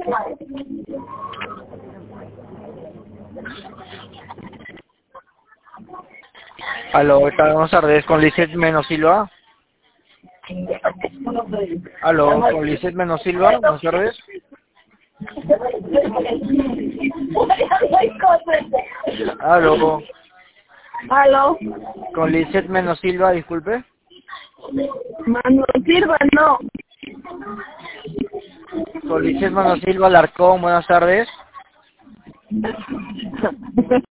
Aló, buenas tardes, con Lizeth Menos Silva. Aló, con Lizeth Menos Silva, buenas tardes. Aló, Aló, con Lizeth Menos Silva, disculpe. Manuel Silva, no. Con Lizeth Menos Silva Alarcón, buenas tardes.